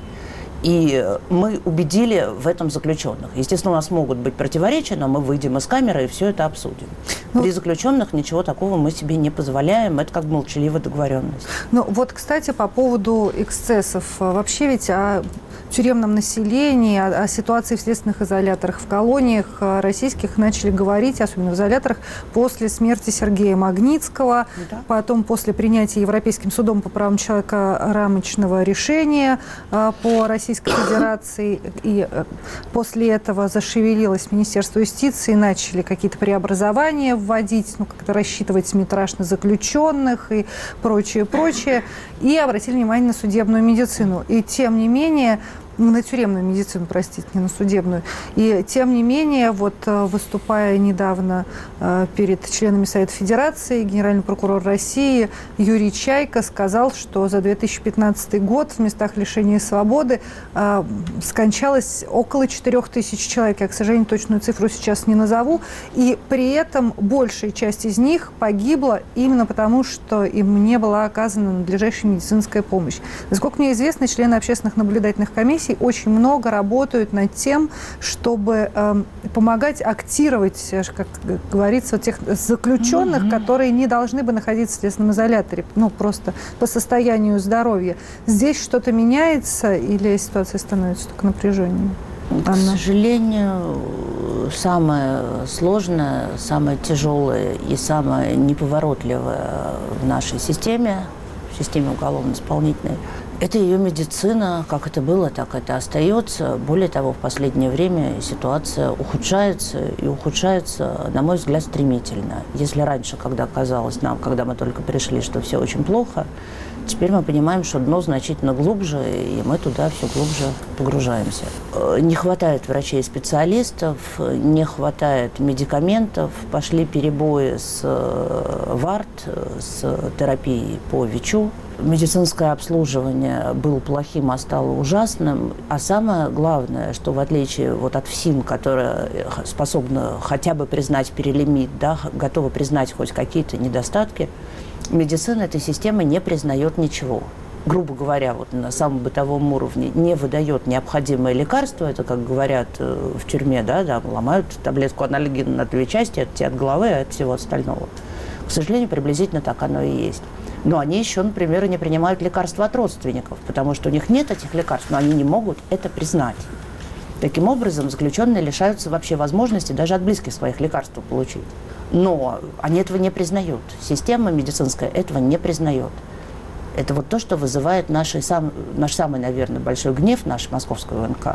И мы убедили в этом заключенных. Естественно, у нас могут быть противоречия, но мы выйдем из камеры и все это обсудим. При заключенных ничего такого мы себе не позволяем. Это как молчаливая договоренность. Ну, вот, кстати, по поводу эксцессов. Вообще ведь о тюремном населении, о ситуации в следственных изоляторах, в колониях российских начали говорить, особенно в изоляторах, после смерти Сергея Магнитского, потом после принятия Европейским судом по правам человека рамочного решения по Российской Федерации. И после этого зашевелилось Министерство юстиции, начали какие-то преобразования вводить, как-то рассчитывать метраж на заключенных и прочее, и обратили внимание на судебную медицину. И тем не менее, на тюремную медицину, простите, не на судебную. И тем не менее, вот выступая недавно перед членами Совета Федерации, генеральный прокурор России Юрий Чайка сказал, что за 2015 год в местах лишения свободы скончалось около 4000 человек. Я, к сожалению, точную цифру сейчас не назову. И при этом большая часть из них погибла именно потому, что им не была оказана надлежащая медицинская помощь. Насколько мне известно, члены общественных наблюдательных комиссий очень много работают над тем, чтобы помогать актировать, как говорится, тех заключенных, которые не должны бы находиться в следственном изоляторе, ну, просто по состоянию здоровья. Здесь что-то меняется или ситуация становится только напряженнее? К сожалению, самое сложное, самое тяжелое и самое неповоротливое в нашей системе уголовно-исполнительной, это ее медицина. Как это было, так это остается. Более того, в последнее время ситуация ухудшается, и ухудшается, на мой взгляд, стремительно. Если раньше, когда казалось нам, когда мы только пришли, что все очень плохо, теперь мы понимаем, что дно значительно глубже, и мы туда все глубже погружаемся. Не хватает врачей-специалистов, не хватает медикаментов, пошли перебои с ВАРТ, с терапией по ВИЧу. Медицинское обслуживание было плохим, а стало ужасным. А самое главное, что в отличие вот от ФСИН, которая способна хотя бы признать перелимит, да, готова признать хоть какие-то недостатки, медицина этой системы не признает ничего. Грубо говоря, вот на самом бытовом уровне не выдает необходимые лекарства. Это, как говорят в тюрьме, да, ломают таблетку анальгина на 2 части, это те от головы, а от всего остального. К сожалению, приблизительно так оно и есть. Но они еще, например, и не принимают лекарства от родственников, потому что у них нет этих лекарств, но они не могут это признать. Таким образом, заключенные лишаются вообще возможности даже от близких своих лекарств получить. Но они этого не признают. Система медицинская этого не признает. Это вот то, что вызывает наш самый, наверное, большой гнев, наш московский УНК.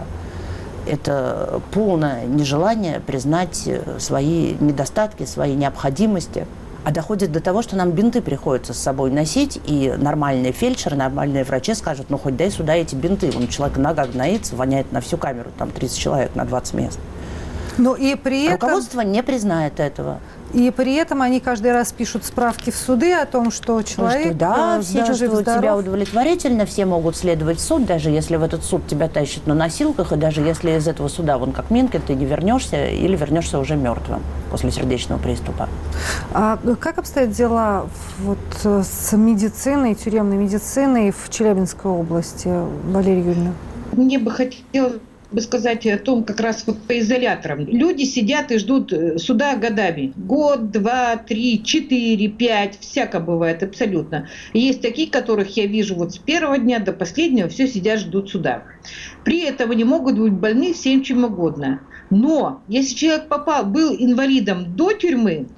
Это полное нежелание признать свои недостатки, свои необходимости. А доходит до того, что нам бинты приходится с собой носить, и нормальные фельдшеры, нормальные врачи скажут, ну хоть дай сюда эти бинты. Вон человек нога гноится, воняет на всю камеру, там 30 человек на 20 мест. Но и при этом... Руководство не признает этого. И при этом они каждый раз пишут справки в суды о том, что человек да, все чувствуют здоров. себя удовлетворительно, все могут следовать в суд, даже если в этот суд тебя тащат на носилках, и даже если из этого суда, вон как Минкин, ты не вернешься или вернешься уже мертвым после сердечного приступа. А как обстоят дела вот с медициной, тюремной медициной в Челябинской области, Валерия Юрьевна? Мне бы хотелось сказать о том, как раз вот по изоляторам. Люди сидят и ждут суда годами. Год, 2, 3, 4, 5. Всяко бывает, абсолютно. Есть такие, которых я вижу вот с первого дня до последнего, все сидят, ждут суда. При этом они могут быть больны всем чем угодно. Но если человек был инвалидом до тюрьмы,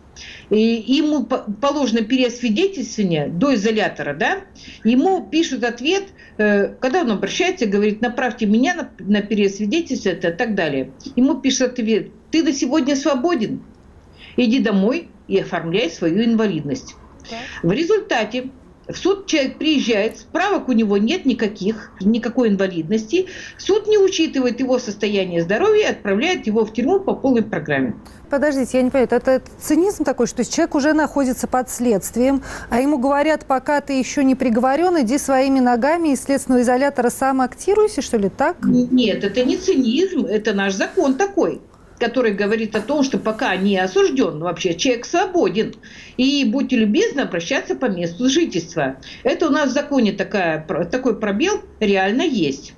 и ему положено переосвидетельствование до изолятора, да, ему пишут ответ, когда он обращается и говорит, направьте меня на переосвидетельствование и так далее. Ему пишут ответ, ты до сегодня свободен, иди домой и оформляй свою инвалидность. В результате в суд человек приезжает, справок у него нет никакой инвалидности. Суд не учитывает его состояние здоровья и отправляет его в тюрьму по полной программе. Подождите, я не понимаю, это цинизм такой, что человек уже находится под следствием, а ему говорят, пока ты еще не приговорен, иди своими ногами из следственного изолятора сам актируйся, что ли, так? Нет, это не цинизм, это наш закон такой, который говорит о том, что пока не осужден, вообще человек свободен. И будьте любезны обращаться по месту жительства. Это у нас в законе такой пробел реально есть.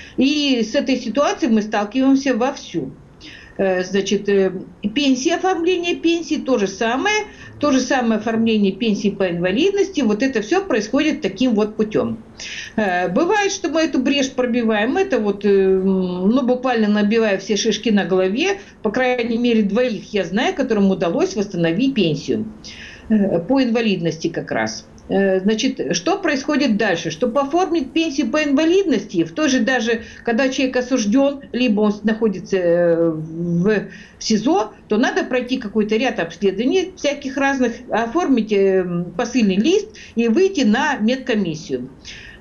И с этой ситуацией мы сталкиваемся вовсю. Значит, пенсия, оформление пенсии, то же самое оформление пенсии по инвалидности, вот это все происходит таким вот путем. Бывает, что мы эту брешь пробиваем, это вот, буквально набивая все шишки на голове, по крайней мере 2 я знаю, которым удалось восстановить пенсию по инвалидности как раз. Значит, что происходит дальше? Чтобы оформить пенсию по инвалидности, в той же даже, когда человек осужден, либо он находится в СИЗО, то надо пройти какой-то ряд обследований всяких разных, оформить посыльный лист и выйти на медкомиссию.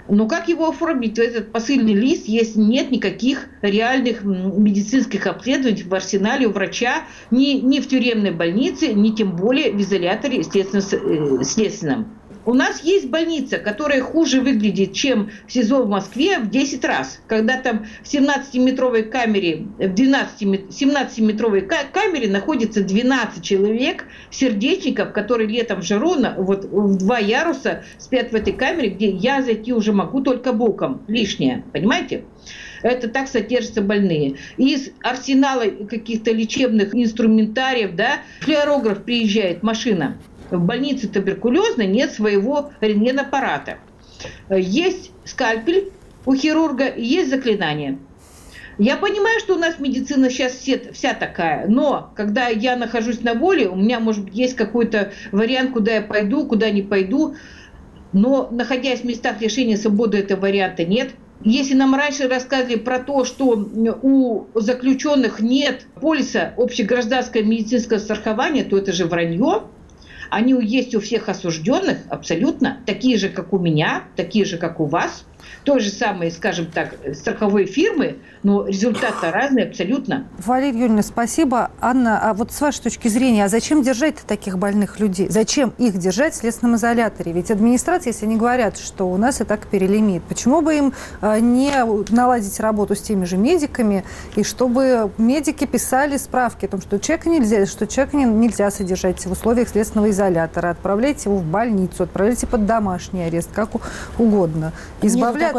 Но как его оформить, этот посыльный лист, если нет никаких реальных медицинских обследований в арсенале у врача, ни в тюремной больнице, ни тем более в изоляторе, естественно, следственном. У нас есть больница, которая хуже выглядит, чем СИЗО в Москве в 10 раз. Когда там в 17-метровой камере, в 17-метровой камере находится 12 человек, сердечников, которые летом в жару вот в 2 яруса спят в этой камере, где я зайти уже могу только боком, лишнее, понимаете? Это так содержатся больные. Из арсенала каких-то лечебных инструментариев, да, флюорограф приезжает, машина. В больнице туберкулезной нет своего рентгенаппарата. Есть скальпель у хирурга и есть заклинание. Я понимаю, что у нас медицина сейчас вся такая, но когда я нахожусь на воле, у меня, может быть, есть какой-то вариант, куда я пойду, куда не пойду, но, находясь в местах лишения свободы, этого варианта нет. Если нам раньше рассказывали про то, что у заключенных нет полиса общегражданского медицинского страхования, то это же вранье. Они есть у всех осужденных абсолютно, такие же, как у меня, такие же, как у вас. Той же самой, скажем так, страховой фирмы, но результаты разные абсолютно. Валерия Юрьевна, спасибо. Анна, а вот с вашей точки зрения, а зачем держать таких больных людей? Зачем их держать в следственном изоляторе? Ведь администрация, если они говорят, что у нас и так перелимит, почему бы им не наладить работу с теми же медиками, и чтобы медики писали справки о том, что человека нельзя содержать в условиях следственного изолятора, отправляйте его в больницу, отправляйте под домашний арест, как угодно. Избавляться.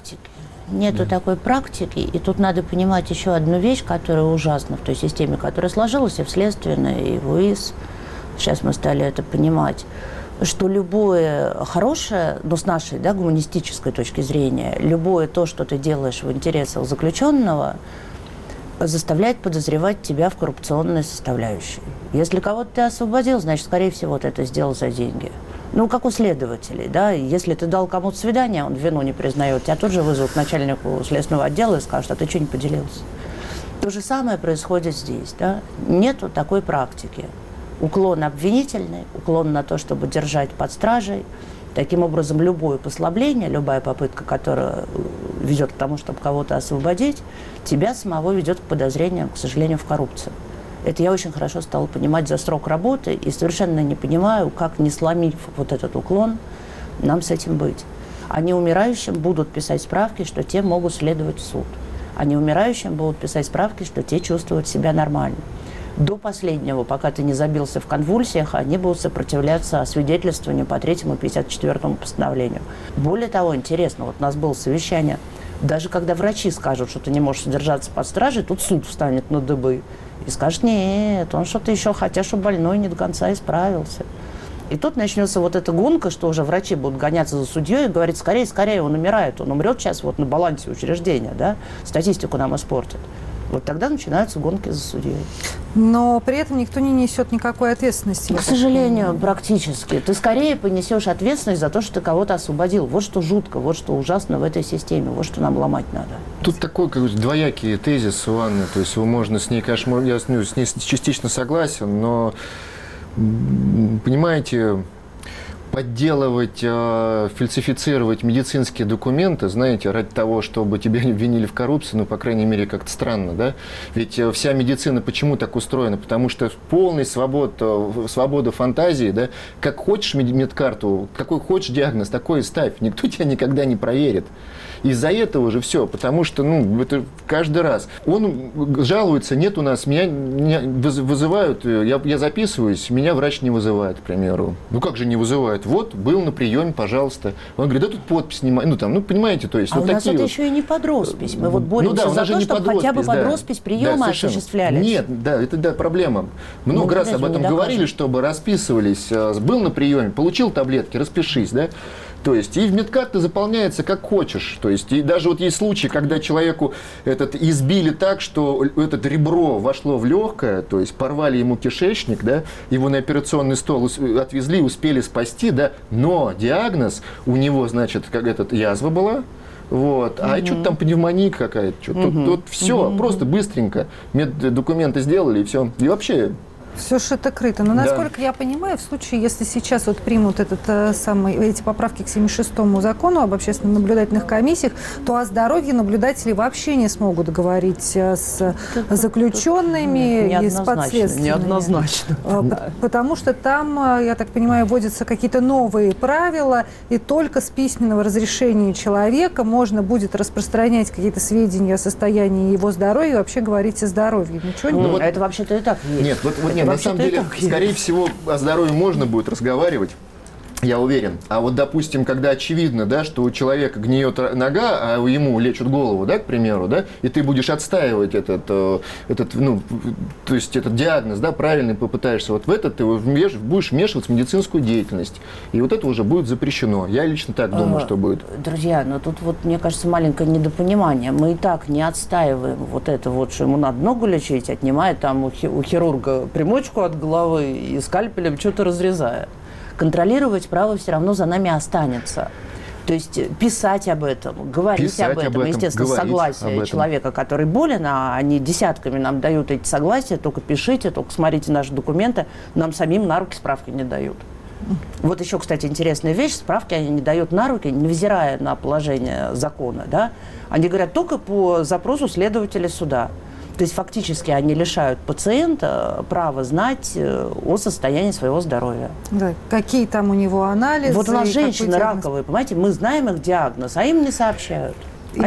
Нету такой практики, и тут надо понимать еще одну вещь, которая ужасна в той системе, которая сложилась и в следственной, и в УИС. Сейчас мы стали это понимать, что любое хорошее, ну, с нашей, да, гуманистической точки зрения, любое то, что ты делаешь в интересах заключенного, заставляет подозревать тебя в коррупционной составляющей. Если кого-то ты освободил, значит, скорее всего, ты это сделал за деньги. Ну, как у следователей, да, если ты дал кому-то свидание, он вину не признает, тебя тут же вызовут к начальнику следственного отдела и скажут, а ты что не поделился? То же самое происходит здесь, да, нету такой практики. Уклон обвинительный, уклон на то, чтобы держать под стражей. Таким образом, любое послабление, любая попытка, которая ведет к тому, чтобы кого-то освободить, тебя самого ведет к подозрениям, к сожалению, в коррупции. Это я очень хорошо стала понимать за срок работы и совершенно не понимаю, как, не сломив вот этот уклон, нам с этим быть. Они умирающим будут писать справки, что те могут следовать в суд. Они умирающим будут писать справки, что те чувствуют себя нормально. До последнего, пока ты не забился в конвульсиях, они будут сопротивляться освидетельствованию по 3-му и 54-му постановлению. Более того, интересно, вот у нас было совещание, даже когда врачи скажут, что ты не можешь содержаться под стражей, тут суд встанет на дыбы и скажет, нет, он что-то еще, хотя что больной не до конца исправился. И тут начнется вот эта гонка, что уже врачи будут гоняться за судьей и говорить, скорее, скорее, он умирает, он умрет сейчас вот на балансе учреждения, да, статистику нам испортит. Вот тогда начинаются гонки за судьей. Но при этом никто не несет никакой ответственности. К сожалению, практически. Ты скорее понесешь ответственность за то, что ты кого-то освободил. Вот что жутко, вот что ужасно в этой системе, вот что нам ломать надо. Тут такой двоякий тезис у Анны. То есть его можно с ней, конечно, я с ней частично согласен, но, понимаете, подделывать, фальсифицировать медицинские документы, знаете, ради того, чтобы тебя не обвинили в коррупции, ну, по крайней мере, как-то странно, да? Ведь вся медицина почему так устроена? Потому что полная свобода фантазии, да? Как хочешь медкарту, какой хочешь диагноз, такой и ставь. Никто тебя никогда не проверит. Из-за этого же все, потому что, ну, это каждый раз. Он жалуется, нет у нас, меня вызывают, я записываюсь, меня врач не вызывает, к примеру. Ну, как же не вызывает? Вот, был на приеме, пожалуйста. Он говорит, да тут подпись снимай. Ну, там, ну, понимаете, то есть... А вот у нас это вот. еще и не под роспись. Мы вот боремся за то, чтобы хотя бы под роспись приема осуществлялись. Нет, да, это проблема. Много раз об этом говорили, чтобы расписывались. Был на приеме, получил таблетки, распишись, да? То есть и в медкарте заполняется как хочешь. То есть и даже вот есть случаи, когда человеку избили так, что это ребро вошло в легкое, то есть порвали ему кишечник, да, его на операционный стол отвезли, успели спасти, да, но диагноз у него, значит, как язва была. Вот. А что-то там пневмония какая-то. Тут все, просто быстренько. Меддокументы сделали, и все. И вообще Все шито-крыто. Но, насколько я понимаю, в случае, если сейчас вот примут эти поправки к 76-му закону об общественно-наблюдательных комиссиях, то о здоровье наблюдатели вообще не смогут говорить с заключенными и с подследственными. Неоднозначно. Потому что там, я так понимаю, вводятся какие-то новые правила, и только с письменного разрешения человека можно будет распространять какие-то сведения о состоянии его здоровья и вообще говорить о здоровье. Ничего Это вообще-то и так есть. Нет, нет, на самом деле, скорее всего, о здоровье можно будет разговаривать. Я уверен. А вот, допустим, когда очевидно, да, что у человека гниет нога, а ему лечат голову, да, к примеру, да, и ты будешь отстаивать этот диагноз, да, правильный попытаешься, вот в этот ты будешь вмешиваться в медицинскую деятельность. И вот это уже будет запрещено. Я лично так думаю, что будет. Друзья, но тут вот, мне кажется, маленькое недопонимание. Мы и так не отстаиваем вот это вот, что ему надо ногу лечить, отнимая там у хирурга примочку от головы и скальпелем что-то разрезая. Контролировать право все равно за нами останется. То есть писать об этом, говорить об этом, естественно, согласие человека, который болен, а они десятками нам дают эти согласия, только пишите, только смотрите наши документы, нам самим на руки справки не дают. Вот еще, кстати, интересная вещь, справки они не дают на руки, невзирая на положение закона, да? Они говорят только по запросу следователя суда. То есть фактически они лишают пациента права знать о состоянии своего здоровья. Да, какие там у него анализы. Вот у нас женщины раковые, понимаете, мы знаем их диагноз, а им не сообщают.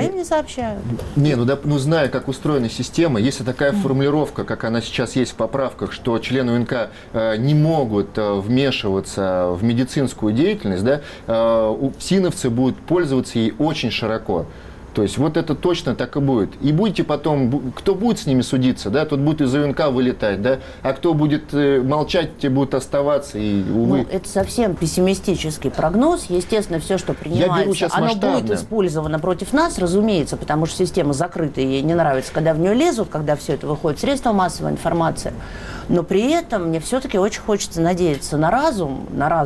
Зная, как устроена система, если такая формулировка, как она сейчас есть в поправках, что члены УНК не могут вмешиваться в медицинскую деятельность, да, ФСИНовцы будут пользоваться ей очень широко. То есть вот это точно так и будет. И будете потом, кто будет с ними судиться, да, тот будет из УНК вылетать, да, а кто будет молчать, те будут оставаться, и, увы. Это совсем пессимистический прогноз. Естественно, все, что принимается, оно будет использовано против нас, разумеется, потому что система закрыта, и ей не нравится, когда в нее лезут, когда все это выходит в средства массовой информации. Но при этом мне все-таки очень хочется надеяться на разум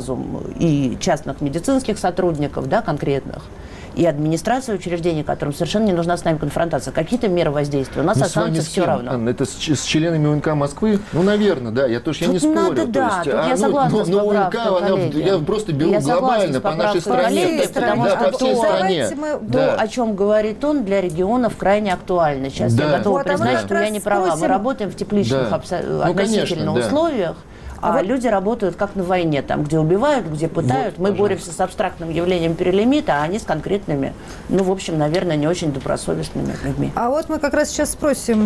и частных медицинских сотрудников, да, конкретных, и администрация учреждений, которым совершенно не нужна с нами конфронтация. Какие-то меры воздействия у нас останутся все равно. Анна, это с членами УНК Москвы? Ну, наверное, да. Я не спорю. Надо, да. Я согласна с поправкой, я просто беру глобально по нашей стране. Потому что по всей стране. То, о чем говорит он, для регионов крайне актуально. Сейчас я готова признать, что я не права. Мы работаем в тепличных относительно условиях. А люди работают как на войне, там, где убивают, где пытают. Мы боремся с абстрактным явлением перелимита, а они с конкретными, в общем, наверное, не очень добросовестными людьми. А вот мы как раз сейчас спросим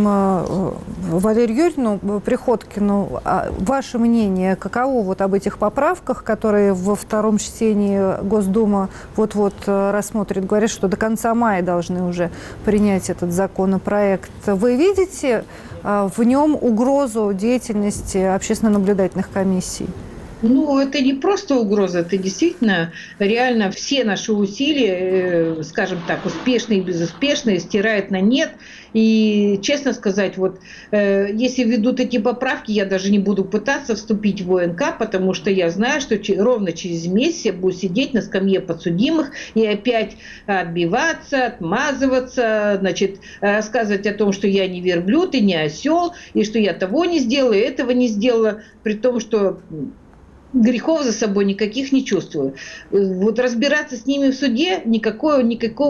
Валерию Юрьевну Приходькину, ваше мнение, каково вот об этих поправках, которые во втором чтении Госдума вот-вот рассмотрит, говорят, что до конца мая должны уже принять этот законопроект. Вы видите в нем угрозу деятельности общественно-наблюдательных комиссий? Это не просто угроза, это действительно реально все наши усилия, скажем так, успешные и безуспешные, стирает на нет. И, честно сказать, если введут эти поправки, я даже не буду пытаться вступить в ОНК, потому что я знаю, что ровно через месяц я буду сидеть на скамье подсудимых и опять отбиваться, отмазываться, рассказывать о том, что я не верблюд и не осел, и что я того не сделала, и этого не сделала, при том, что грехов за собой никаких не чувствую. Разбираться с ними в суде никакой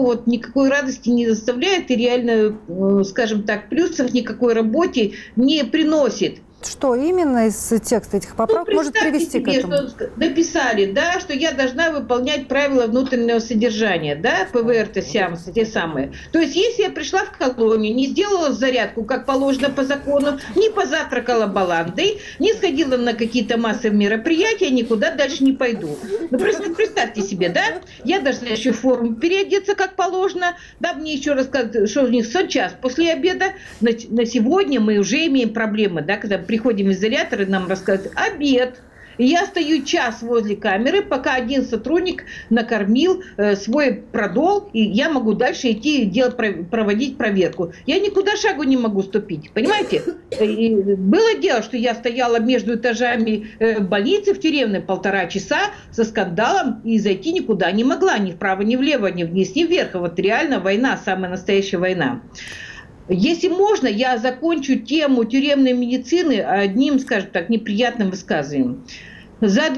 радости не заставляет и реально, скажем так, плюсов никакой работе не приносит. Что именно из текста этих поправок может привести к этому? Что написали, да, что я должна выполнять правила внутреннего содержания, да, ПВР-то те самые. То есть, если я пришла в колонию, не сделала зарядку, как положено по закону, не позавтракала баландой, не сходила на какие-то массовые мероприятия, никуда дальше не пойду. Представьте себе, да, я должна еще в форму переодеться, как положено, да, мне еще рассказывают, что у них час после обеда, на сегодня мы уже имеем проблемы, да, когда приходим в изолятор, и нам рассказывают обед. И я стою час возле камеры, пока один сотрудник накормил свой продол, и я могу дальше идти и проводить проверку. Я никуда шагу не могу ступить, понимаете? И было дело, что я стояла между этажами больницы в тюремной 1,5 часа со скандалом, и зайти никуда не могла, ни вправо, ни влево, ни вниз, ни вверх. Реально война, самая настоящая война. Если можно, я закончу тему тюремной медицины одним, скажем так, неприятным высказыванием. За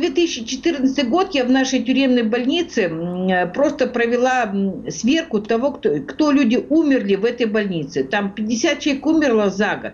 2014 год я в нашей тюремной больнице просто провела сверку того, кто люди умерли в этой больнице. Там 50 человек умерло за год.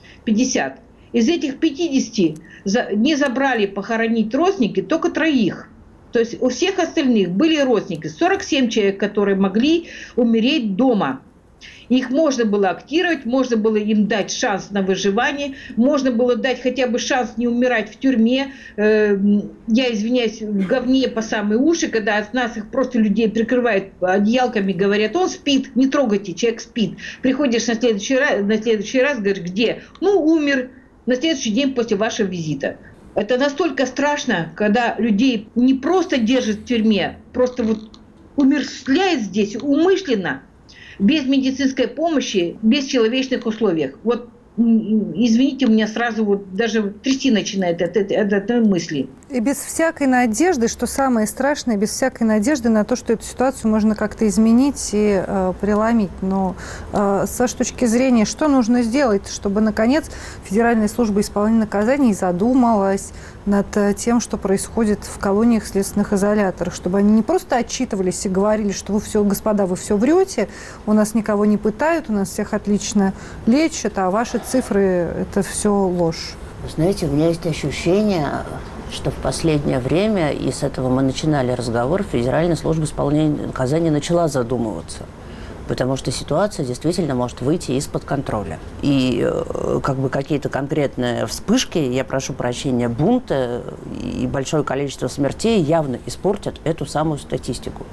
50. Из этих 50 не забрали похоронить родственники только 3. То есть у всех остальных были родственники. 47 человек, которые могли умереть дома. Их можно было актировать, можно было им дать шанс на выживание, можно было дать хотя бы шанс не умирать в тюрьме. Я извиняюсь, в говне по самые уши, когда от нас их просто людей прикрывают одеялками, говорят, он спит, не трогайте, человек спит. Приходишь на следующий раз, говоришь, где? Ну, умер на следующий день после вашего визита. Это настолько страшно, когда людей не просто держат в тюрьме, просто вот умерщвляют здесь умышленно, без медицинской помощи, без человечных условий. Вот, извините, у меня сразу вот даже трясти начинает от этой мысли. И без всякой надежды, что самое страшное, без всякой надежды на то, что эту ситуацию можно как-то изменить и преломить. Но с вашей точки зрения, что нужно сделать, чтобы, наконец, Федеральная служба исполнения наказаний задумалась над тем, что происходит в колониях, следственных изоляторах, чтобы они не просто отчитывались и говорили, что вы все, господа, вы все врете, у нас никого не пытают, у нас всех отлично лечат, а ваши цифры – это все ложь. Знаете, у меня есть ощущение, что в последнее время, и с этого мы начинали разговор, Федеральная служба исполнения наказаний начала задумываться. Потому что ситуация действительно может выйти из-под контроля. И как бы какие-то конкретные вспышки, я прошу прощения, бунты и большое количество смертей явно испортят эту самую статистику.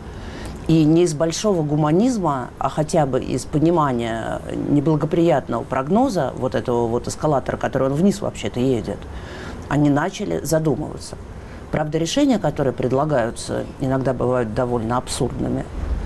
И не из большого гуманизма, а хотя бы из понимания неблагоприятного прогноза вот этого вот эскалатора, который он вниз вообще-то едет, они начали задумываться. Правда, решения, которые предлагаются, иногда бывают довольно абсурдными.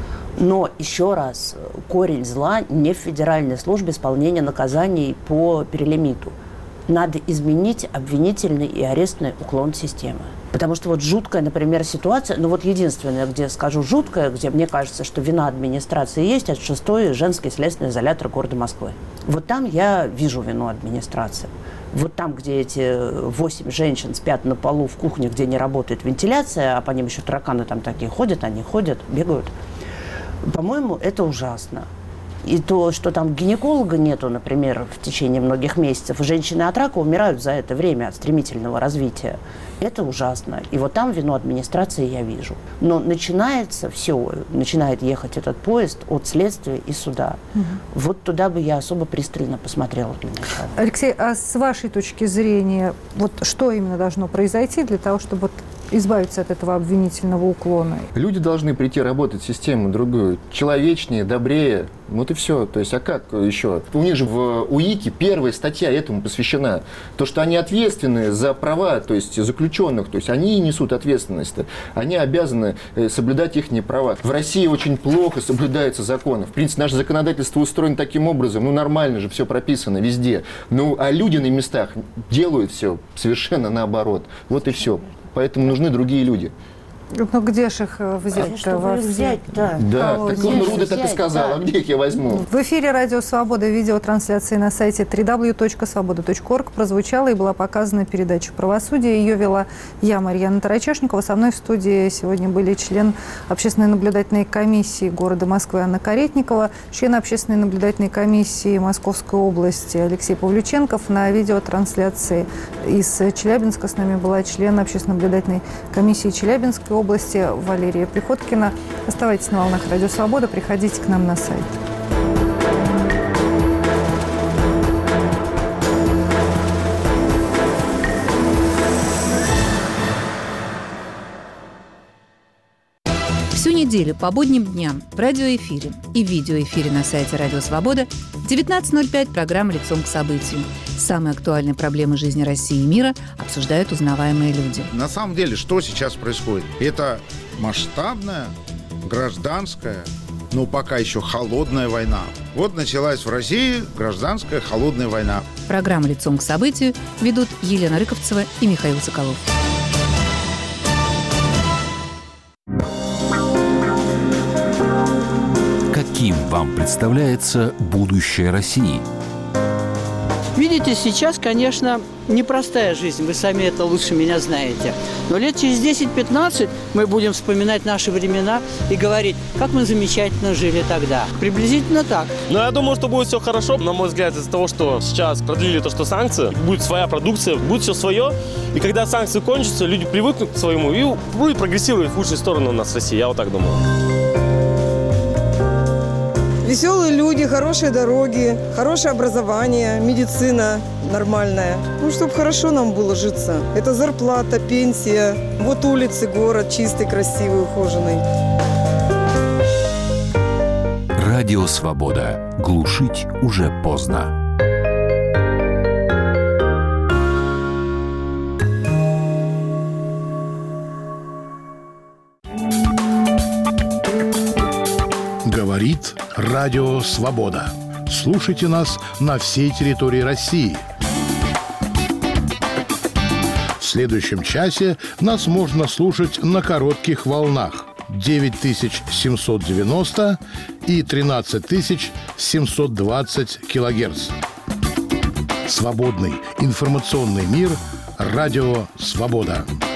Но, еще раз, корень зла не в Федеральной службе исполнения наказаний по перелимиту. Надо изменить обвинительный и арестный уклон системы. Потому что вот жуткая, например, ситуация, ну вот единственное, где скажу жуткая, где мне кажется, что вина администрации есть, это 6-й женский следственный изолятор города Москвы. Вот там я вижу вину администрации. Вот там, где эти 8 женщин спят на полу в кухне, где не работает вентиляция, а по ним еще тараканы там такие ходят, они ходят, бегают. По-моему, это ужасно. И то, что там гинеколога нету, например, в течение многих месяцев, и женщины от рака умирают за это время от стремительного развития, это ужасно. И вот там вину администрации я вижу. Но начинается все, начинает ехать этот поезд от следствия и суда. Угу. Вот туда бы я особо пристально посмотрела для начала. Алексей, а с вашей точки зрения, вот что именно должно произойти для того, чтобы вот избавиться от этого обвинительного уклона? Люди должны прийти работать в систему другую, человечнее, добрее. Вот и все. То есть, а как еще? У них же в УИКе первая статья этому посвящена. То, что они ответственны за права, то есть заключенных, то есть они несут ответственность. Они обязаны соблюдать их права. В России очень плохо соблюдаются законы. В принципе, наше законодательство устроено таким образом, ну нормально же, все прописано везде. Ну, а люди на местах делают все совершенно наоборот. Вот и все. Поэтому нужны другие люди. Ну, где же их взять-то? Да, так Руда так и сказала, где их я возьму? В эфире «Радио Свобода» видеотрансляции на сайте www.svoboda.org прозвучала и была показана передача «Правосудие». Ее вела я, Марьяна Тарачешникова. Со мной в студии сегодня были член общественной наблюдательной комиссии города Москвы Анна Каретникова, член общественной наблюдательной комиссии Московской области Алексей Павлюченков. На видеотрансляции из Челябинска с нами была член общественной наблюдательной комиссии Челябинской области Валерия Приходкина. Оставайтесь на волнах «Радио Свобода», приходите к нам на сайт. Всю неделю по будним дням в радиоэфире и видеоэфире на сайте «Радио Свобода» в 19:05 программа «Лицом к событию». Самые актуальные проблемы жизни России и мира обсуждают узнаваемые люди. На самом деле, что сейчас происходит? Это масштабная, гражданская, но пока еще холодная война. Вот началась в России гражданская холодная война. Программу «Лицом к событию» ведут Елена Рыковцева и Михаил Соколов. Каким вам представляется будущее России? Видите, сейчас, конечно, непростая жизнь, вы сами это лучше меня знаете. Но лет через 10-15 мы будем вспоминать наши времена и говорить, как мы замечательно жили тогда. Приблизительно так. Но я думаю, что будет все хорошо. На мой взгляд, из-за того, что сейчас продлили то, что санкции, будет своя продукция, будет все свое. И когда санкции кончатся, люди привыкнут к своему и будет прогрессировать в лучшую сторону у нас в России. Я вот так думаю. Веселые люди, хорошие дороги, хорошее образование, медицина нормальная. Ну, чтобы хорошо нам было житься. Это зарплата, пенсия. Вот улицы, город чистый, красивый, ухоженный. Радио «Свобода». Глушить уже поздно. Говорит Радио «Свобода». Слушайте нас на всей территории России. В следующем часе нас можно слушать на коротких волнах 9790 и 13720 килогерц. Свободный информационный мир. Радио «Свобода».